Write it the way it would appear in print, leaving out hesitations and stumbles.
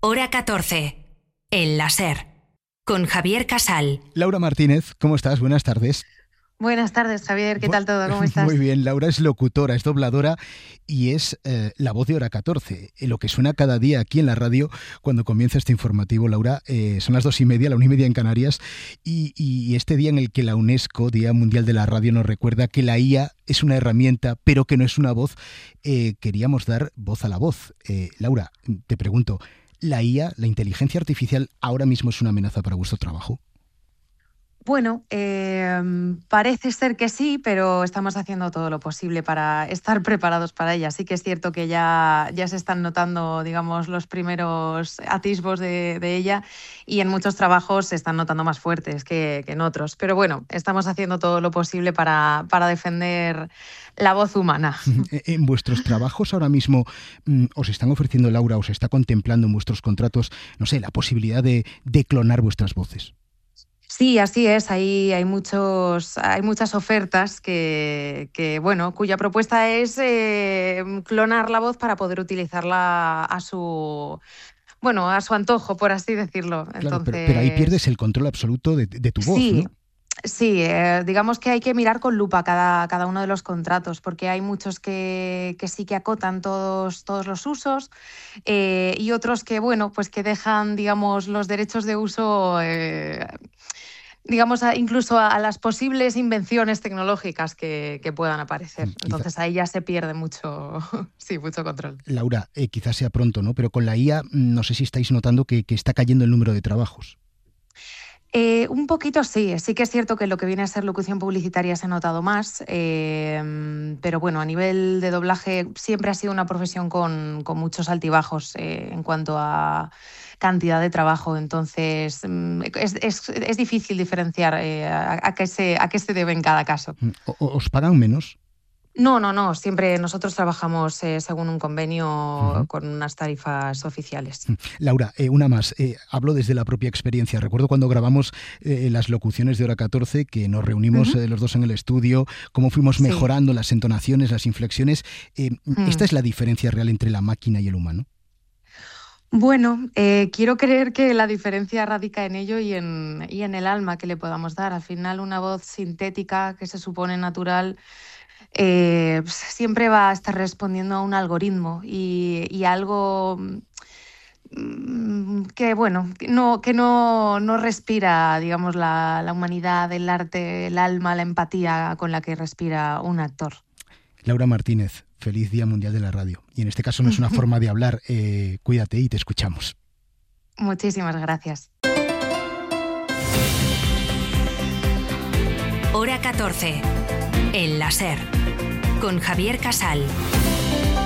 Hora 14. El láser. Con Javier Casal. Laura Martínez, ¿cómo estás? Buenas tardes. Buenas tardes, Javier. ¿Qué tal todo? ¿Cómo estás? Muy bien. Laura es locutora, es dobladora y es la voz de Hora 14. Lo que suena cada día aquí en la radio cuando comienza este informativo, Laura, son las 2:30, la 1:30 en Canarias, y este día en el que la UNESCO, Día Mundial de la Radio, nos recuerda que la IA es una herramienta, pero que no es una voz. Queríamos dar voz a la voz. Laura, te pregunto, ¿la IA, la inteligencia artificial, ahora mismo es una amenaza para vuestro trabajo? Bueno, parece ser que sí, pero estamos haciendo todo lo posible para estar preparados para ella. Sí que es cierto que ya se están notando, digamos, los primeros atisbos de ella, y en muchos trabajos se están notando más fuertes que en otros. Pero bueno, estamos haciendo todo lo posible para defender la voz humana. En vuestros trabajos ahora mismo, ¿os están ofreciendo, Laura, os está contemplando en vuestros contratos, no sé, la posibilidad de clonar vuestras voces? Sí, así es. Hay muchas ofertas cuya propuesta es clonar la voz para poder utilizarla a su antojo, por así decirlo. Claro, Entonces, pero ahí pierdes el control absoluto de tu voz, sí. ¿no? Sí, digamos que hay que mirar con lupa cada uno de los contratos, porque hay muchos que sí que acotan todos los usos, y otros que, pues que dejan, digamos, los derechos de uso, digamos, incluso a las posibles invenciones tecnológicas que puedan aparecer. Entonces ahí ya se pierde mucho, sí, mucho control. Laura, quizás sea pronto, ¿no? Pero con la IA, no sé si estáis notando que está cayendo el número de trabajos. Un poquito sí que es cierto que lo que viene a ser locución publicitaria se ha notado más, pero bueno, a nivel de doblaje siempre ha sido una profesión con muchos altibajos en cuanto a cantidad de trabajo. Entonces es difícil diferenciar a qué se debe en cada caso. ¿Os pagan menos? No. Siempre nosotros trabajamos según un convenio con unas tarifas oficiales. Laura, una más. Hablo desde la propia experiencia. Recuerdo cuando grabamos las locuciones de Hora 14, que nos reunimos los dos en el estudio, cómo fuimos mejorando las entonaciones, las inflexiones. ¿Esta es la diferencia real entre la máquina y el humano? Bueno, quiero creer que la diferencia radica en ello y en el alma que le podamos dar. Al final, una voz sintética que se supone natural siempre va a estar respondiendo a un algoritmo y algo que no respira, digamos, la humanidad, el arte, el alma, la empatía con la que respira un actor. Laura Martínez, feliz Día Mundial de la Radio. Y en este caso no es una forma de hablar. Cuídate y te escuchamos. Muchísimas gracias. Hora 14. El láser. Con Javier Casal.